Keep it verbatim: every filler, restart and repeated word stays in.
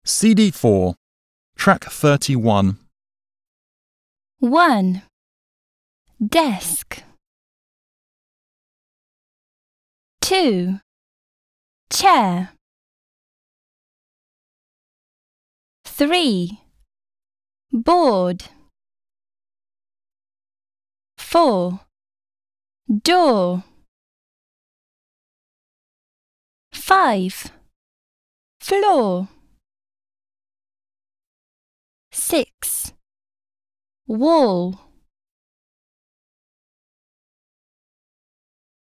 C D four, track thirty-one. one. Desk. two. Chair. three. Board. four. Door. five. Floor. six. Wall.